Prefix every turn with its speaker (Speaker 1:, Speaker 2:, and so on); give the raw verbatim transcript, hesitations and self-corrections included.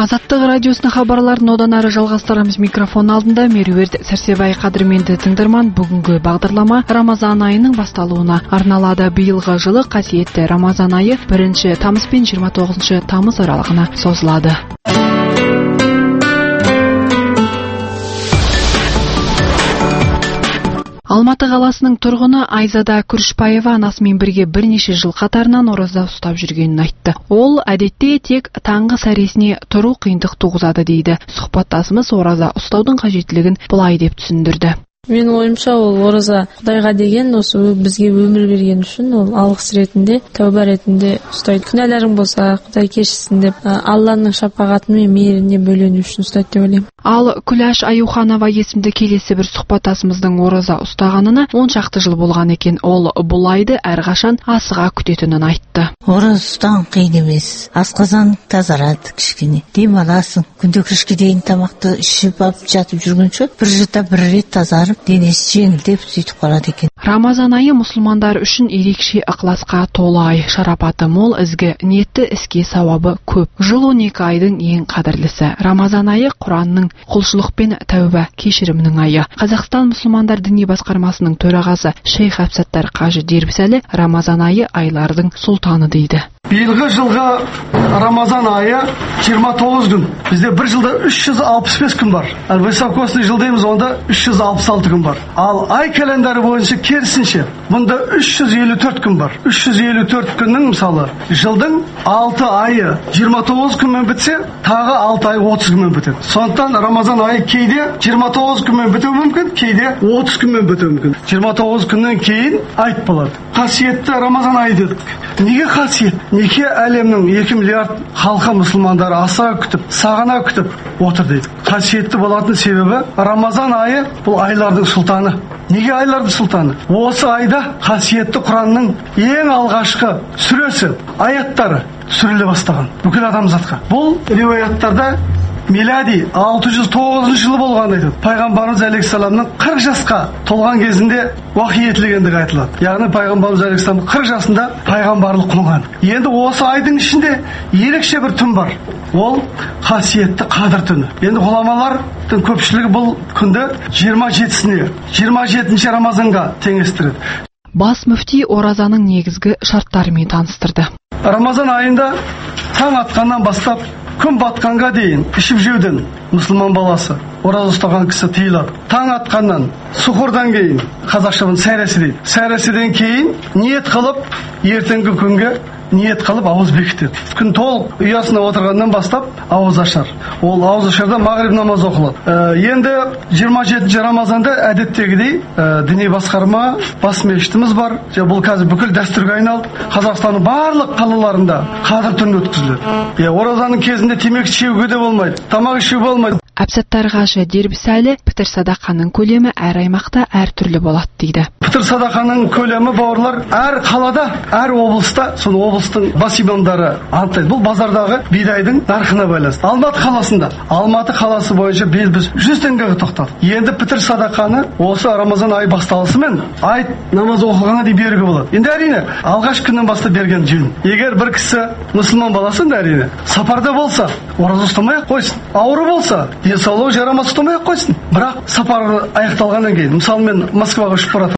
Speaker 1: Азаттық радиосының хабарларын одан ары жалғастырамыз. Микрофон алдында Меруерт Сәрсебай. Қадірменді тыңдарман, бүгінгі бағдарлама Рамазан айының басталуына арналады. Биылғы жылы қасиетті Рамазан айы бірінші тамыз бен жиырма тоғызыншы тамыз аралығына созылады. Алматы қаласының тұрғыны Айзада Күрішбаева анасымен бірге бірнеше жыл қатарынан ораза ұстап жүргенін айтты. Ол әдетте тек таңғы сәресіне тұру қиындық туғызады дейді. Сұхбаттасымыз ораза ұстаудың қажеттілігін былай деп түсіндірді.
Speaker 2: Мен ойымша ол ораза Құдайға деген, осы бізге өмір берген үшін ол алғыс ретінде, тәуба ретінде ұстайды. Күнәларың болса, Құдай кешірсін деп, Алланың шапағаты мен мейіріне бөлену үшін ұстайды деп ойлаймын.
Speaker 1: Ал Күләш Аюханова есімді келесі бір сұхбаттасымыздың ораза ұстағанына он шақты жыл болған екен. Ол бұл айды әрқашан асыға күтетінін айтты.
Speaker 3: Ораза ұстаған қиын емес. Асқазан тазарады кішкене. Демаласың. Күнде кешке дейін тамақты ішіп алып жатып жүргенше бір жұта бір рет тазарып, денесі жеңілдеп сөйтіп қалады екен.
Speaker 1: Рамазан айы мұсылмандар үшін ерекше ықыласқа толы ай. Шарапаты мол, ізгі ниетті іске сауабы көп. Жыл он екі айдың ең қадірлісі. Рамазан айы Құранның құлшылық пен тәуба кешірімнің айы. Қазақстан мұсылмандар діни басқармасының төрағасы Шейх Әбсаттар Қажы Дербісәлі Рамазан айы айлардың сұлтаны дейді.
Speaker 4: Биылғы жылғы Рамазан айы жиырма тоғыз күн. Бізде бір жылда үш жүз алпыс бес күн бар. Ал высокосный жыл дейміз, онда үш жүз алпыс алты күн бар. Ал ай календары бойынша керісінше, бұнда үш жүз елу төрт күн бар. үш жүз елу төрт күннің мысалы жылдың алты айы жиырма тоғыз күнмен бітсе, тағы алты ай отыз күнмен бітеді. Сондықтан Рамазан айы кейде жиырма тоғыз күнмен бітуі мүмкін, кейде отыз күнмен бітуі мүмкін. жиырма тоғыз күннен кейін айт болады. Қасиетті Рамазан айы дедік. Неге қасиет? Неге әлемнің екі миллиард халқы мұсылмандары аса күтіп, сағына күтіп отыр дейді. Қасиетті болатын себебі Рамазан айы бұл айлардың сұлтаны. Неге айлардың сұлтаны? Осы айда қасиетті Құранның ең алғашқы сүресі, аяттары түсіріле бастаған бүкіл адамзатқа. Бұл риуаяттарда милади алты жүз тоғызыншы жылы болған айтады. Пайғамбарымыз алейхиссаламның қырық жасқа толған кезінде уахи етілгендігі айтылады. Яғни пайғамбарымыз алейхиссалам қырық жасында пайғамбарлық қонған. Енді осы айдың ішінде ерекше бір түн бар. Ол қасиетті Қадір түні. Енді ғұламалардың көпшілігі бұл күнді жиырма жетісіне, жиырма жетінші Рамазанға теңестіреді.
Speaker 1: Бас мүфти оразаның негізгі шарттарымен таныстырды.
Speaker 4: Рамазан айында таң атқаннан бастап күн батқанға дейін ішіп жеуден мұсылман баласы ораза ұстаған кісі тыйылады. Таң атқаннан, сұхырдан кейін, қазақша бұны сәресі дейді. Сәресіден кейін ниет қылып, ертеңгі күнге ниет қылып ауыз бекітеді. Күн толық ұясына отырғаннан бастап ауыз ашар. Ол ауыз ашарда мағриб намазы оқылады. Ә, енді жиырма жетінші Рамазанда әдеттегідей ә, діни басқарма, бас мешітіміз бар. Бұл қазір бүкіл дәстүрге айналды. Қазақстанның барлық қалаларында Қадір түні өткізіледі. Е, оразаның кезінде темекі шегуге де болмайды, тамақ ішуге болмайды.
Speaker 1: Әбсаттар Қажы Дербісәлі пітір садақаның көлемі әр аймақта әр түрлі болады дейді.
Speaker 4: Пітір садақаның көлемі, бауырлар, әр қалада, әр облыста, сол облыстың бас имамдары анықтайды. Бұл базардағы бидайдың нарқына байланысты. Алматы қаласында, Алматы қаласы бойынша біз жүз теңгеге тоқтадық. Енді пітір садақаны осы Рамазан айы басталысымен айт намаз оқылғанға дейін беруге болады. Енді әрине алғаш күннен бастап берген жөн. Егер бір кісі мұсылман баласын да әрине сапарда болса, ораза ұстамай ақ қойсын. Ауру болса, денсаулығы жарамас ұстамай ақ қойсын. Бірақ сапар аяқталғаннан кейін, мысалы мен Москваға ұшып баратырмын.